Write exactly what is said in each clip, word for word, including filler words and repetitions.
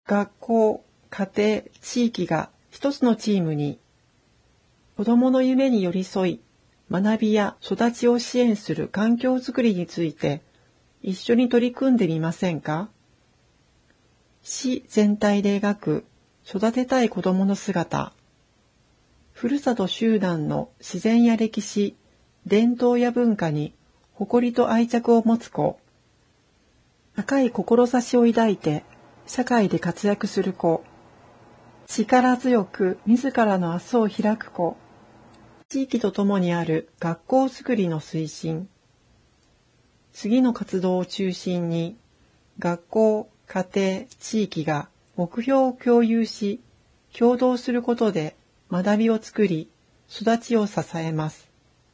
学校、家庭、地域が一つのチームに、子どもの夢に寄り添い、学びや育ちを支援する環境づくりについて一緒に取り組んでみませんか？市全体で描く育てたい子どもの姿、ふるさと集団の自然や歴史、伝統や文化に誇りと愛着を持つ子、高い志を抱いて社会で活躍する子、力強く自らの明日を開く子、地域とともにある学校づくりの推進。次の活動を中心に、学校、家庭、地域が目標を共有し、協働することで学びを作り、育ちを支えます。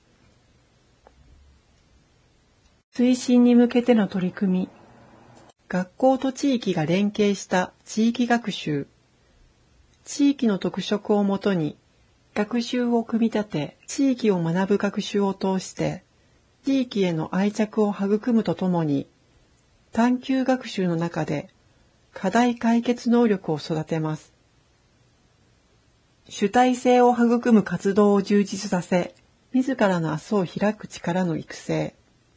推進に向けての取り組み。学校と地域が連携した地域学習。地域の特色をもとに、学習を組み立て、地域を学ぶ学習を通して、地域への愛着を育むとともに、探究学習の中で課題解決能力を育てます。主体性を育む活動を充実させ、自らの明日を開く力の育成。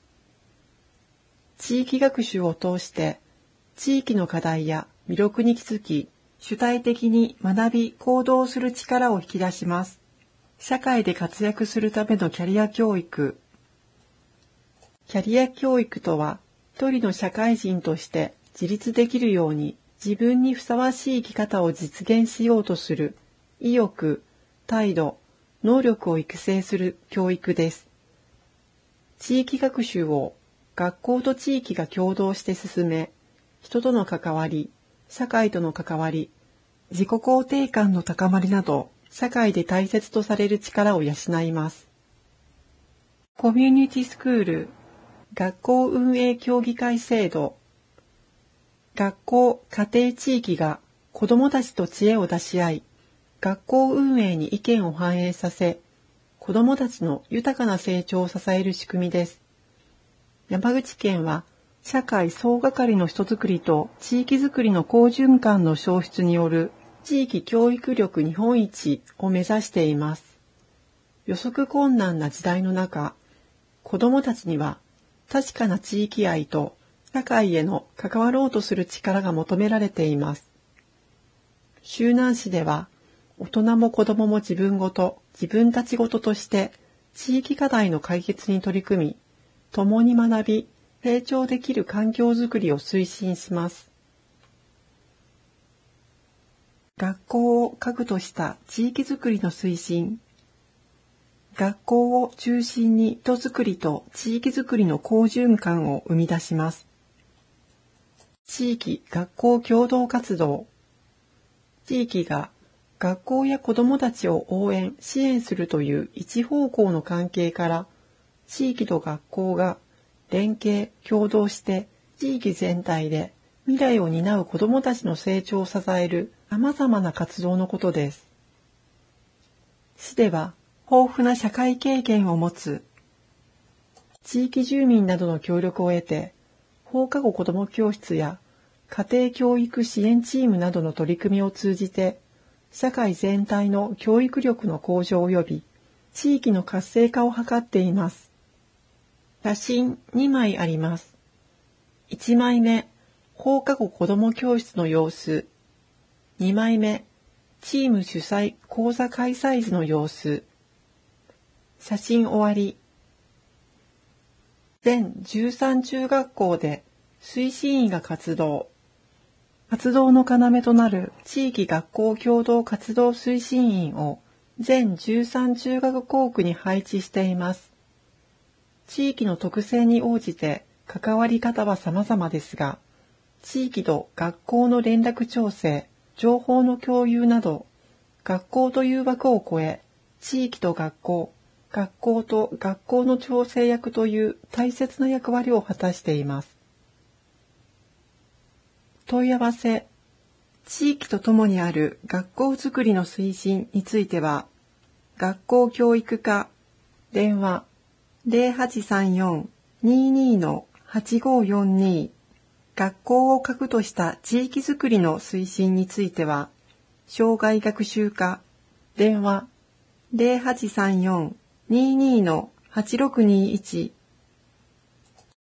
地域学習を通して、地域の課題や魅力に気づき、主体的に学び、行動する力を引き出します。社会で活躍するためのキャリア教育。キャリア教育とは、一人の社会人として自立できるように自分にふさわしい生き方を実現しようとする意欲、態度、能力を育成する教育です。地域学習を学校と地域が共同して進め、人との関わり、社会との関わり、自己肯定感の高まりなど、社会で大切とされる力を養います。コミュニティスクール、学校運営協議会制度。学校、家庭地域が子どもたちと知恵を出し合い、学校運営に意見を反映させ、子どもたちの豊かな成長を支える仕組みです。山口県は、社会総がかりの人づくりと地域づくりの好循環の創出による地域教育力日本一を目指しています。予測困難な時代の中、子どもたちには確かな地域愛と社会への関わろうとする力が求められています。周南市では、大人も子どもも自分ごと、自分たちごととして地域課題の解決に取り組み、共に学び、成長できる環境づくりを推進します。学校を核とした地域づくりの推進。学校を中心に人づくりと地域づくりの好循環を生み出します。地域学校共同活動。地域が学校や子どもたちを応援、支援するという一方向の関係から、地域と学校が連携、協働して地域全体で未来を担う子どもたちの成長を支える様々な活動のことです。市では豊富な社会経験を持つ地域住民などの協力を得て、放課後子ども教室や家庭教育支援チームなどの取り組みを通じて、社会全体の教育力の向上及び地域の活性化を図っています。写真にまいあります。いちまいめ、放課後子ども教室の様子。にまいめ、チーム主催講座開催時の様子。写真終わり。全じゅうさん中学校で推進員が活動。活動の要となる地域学校共同活動推進員を全じゅうさん中学校区に配置しています。地域の特性に応じて関わり方は様々ですが、地域と学校の連絡調整、情報の共有など、学校という枠を超え、地域と学校、学校と学校の調整役という大切な役割を果たしています。問い合わせ、地域とともにある学校づくりの推進については、学校教育課、電話ゼロはちさんよん にーにー はちごよんに、 学校を核とした地域づくりの推進については、障害学習課、電話 ゼロはちさんよん にーにー はちろくにーいち